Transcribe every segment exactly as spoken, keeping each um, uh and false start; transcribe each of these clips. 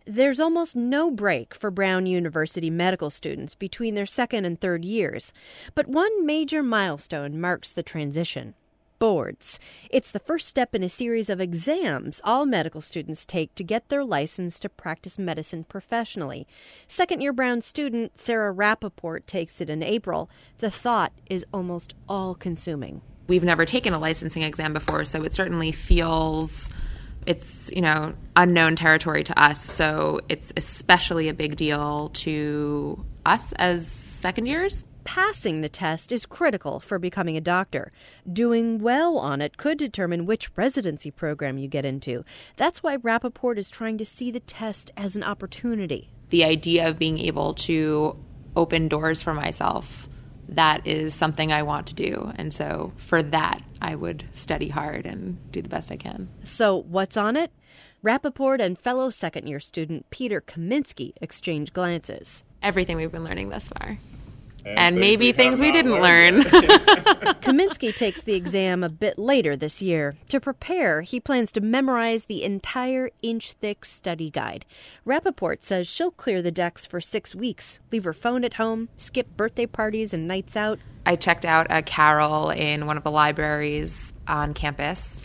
There's almost no break for Brown University medical students between their second and third years. But one major milestone marks the transition. Boards. It's the first step in a series of exams all medical students take to get their license to practice medicine professionally. Second-year Brown student Sarah Rappaport takes it in April. The thought is almost all-consuming. We've never taken a licensing exam before, so it certainly feels, it's, you know, unknown territory to us. So it's especially a big deal to us as second years. Passing the test is critical for becoming a doctor. Doing well on it could determine which residency program you get into. That's why Rappaport is trying to see the test as an opportunity. The idea of being able to open doors for myself, that is something I want to do. And so for that, I would study hard and do the best I can. So what's on it? Rappaport and fellow second-year student Peter Kaminsky exchange glances. Everything we've been learning thus far. And, and things maybe we things we didn't learned. learn. Kaminsky takes the exam a bit later this year. To prepare, he plans to memorize the entire inch-thick study guide. Rappaport says she'll clear the decks for six weeks, leave her phone at home, skip birthday parties and nights out. I checked out a carol in one of the libraries on campus,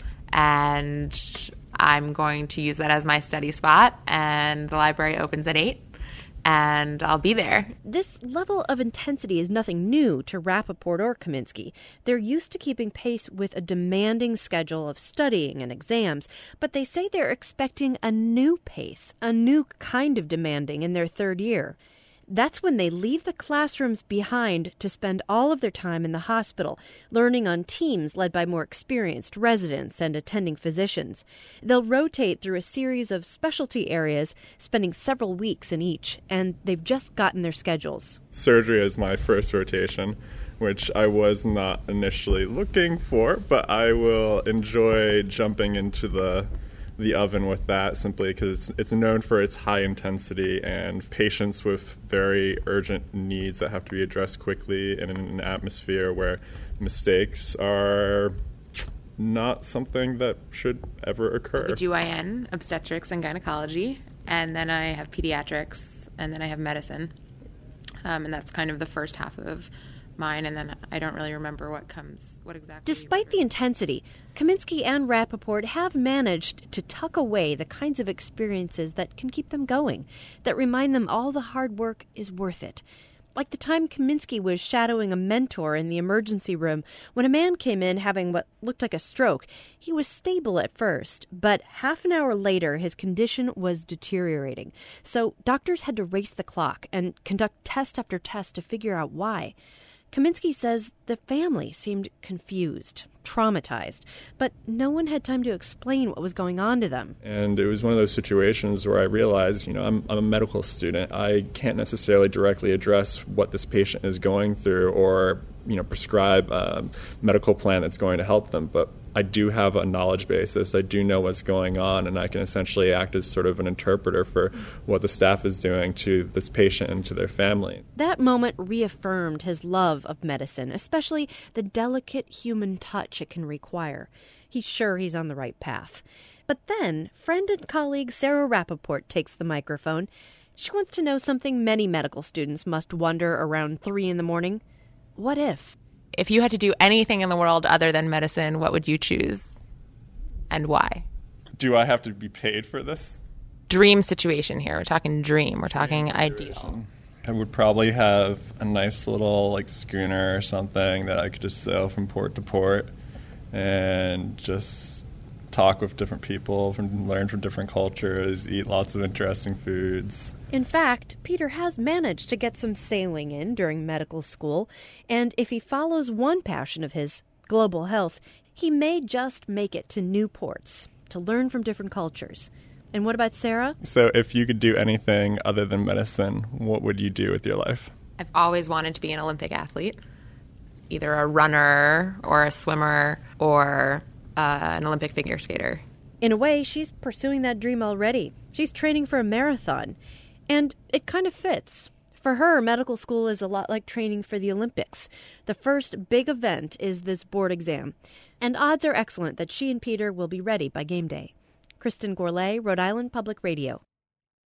and I'm going to use that as my study spot, and the library opens at eight. And I'll be there. This level of intensity is nothing new to Rappaport or Kaminsky. They're used to keeping pace with a demanding schedule of studying and exams, but they say they're expecting a new pace, a new kind of demanding in their third year. That's when they leave the classrooms behind to spend all of their time in the hospital, learning on teams led by more experienced residents and attending physicians. They'll rotate through a series of specialty areas, spending several weeks in each, and they've just gotten their schedules. Surgery is my first rotation, which I was not initially looking for, but I will enjoy jumping into the the oven with that simply because it's known for its high intensity and patients with very urgent needs that have to be addressed quickly in an atmosphere where mistakes are not something that should ever occur. The G Y N, obstetrics and gynecology, and then I have pediatrics, and then I have medicine. Um, and that's kind of the first half of mine, and then I don't really remember what comes, what exactly. Despite the intensity, Kaminsky and Rappaport have managed to tuck away the kinds of experiences that can keep them going, that remind them all the hard work is worth it. Like the time Kaminsky was shadowing a mentor in the emergency room when a man came in having what looked like a stroke. He was stable at first, but half an hour later his condition was deteriorating. So doctors had to race the clock and conduct test after test to figure out why. Kaminsky says the family seemed confused, traumatized, but no one had time to explain what was going on to them. And it was one of those situations where I realized, you know, I'm, I'm a medical student. I can't necessarily directly address what this patient is going through or, you know, prescribe a medical plan that's going to help them. But I do have a knowledge basis. I do know what's going on, and I can essentially act as sort of an interpreter for what the staff is doing to this patient and to their family. That moment reaffirmed his love of medicine, especially the delicate human touch it can require. He's sure he's on the right path. But then, friend and colleague Sarah Rappaport takes the microphone. She wants to know something many medical students must wonder around three in the morning. What if? If you had to do anything in the world other than medicine, what would you choose and why? Do I have to be paid for this? Dream situation here. We're talking dream. We're talking ideal. I would probably have a nice little like schooner or something that I could just sail from port to port and just talk with different people, from, learn from different cultures, eat lots of interesting foods. In fact, Peter has managed to get some sailing in during medical school, and if he follows one passion of his, global health, he may just make it to new ports to learn from different cultures. And what about Sarah? So if you could do anything other than medicine, what would you do with your life? I've always wanted to be an Olympic athlete, either a runner or a swimmer or uh, an Olympic figure skater. In a way, she's pursuing that dream already. She's training for a marathon. And it kind of fits. For her, medical school is a lot like training for the Olympics. The first big event is this board exam. And odds are excellent that she and Peter will be ready by game day. Kristen Gourlay, Rhode Island Public Radio.